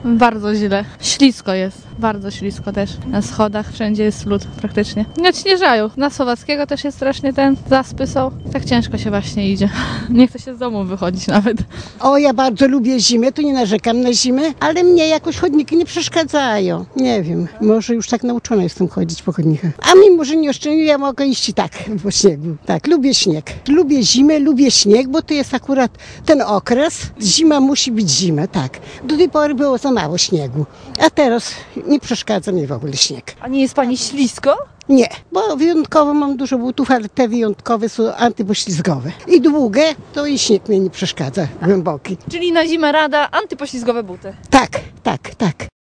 Bardzo źle. Ślisko jest. Bardzo ślisko też. Na schodach wszędzie jest lód praktycznie. Nie odśnieżają. Na Słowackiego też jest strasznie zaspy są. Tak ciężko się właśnie idzie. Nie chce się z domu wychodzić nawet. O, ja bardzo lubię zimę, tu nie narzekam na zimę, ale mnie jakoś chodniki nie przeszkadzają. Nie wiem, może już tak nauczona jestem chodzić po chodnikach. A mimo, że nie oszczędzę, ja mogę iść i tak po śniegu. Tak, lubię śnieg. Lubię zimę, lubię śnieg, bo to jest akurat ten okres. Zima musi być zima, tak. Do tej pory było za mało śniegu, a teraz nie przeszkadza mi w ogóle śnieg. A nie jest pani ślisko? Nie, bo wyjątkowo mam dużo butów, ale te wyjątkowe są antypoślizgowe. I długie, to i śnieg mnie nie przeszkadza, głęboki. Czyli na zimę rada antypoślizgowe buty. Tak, tak, tak.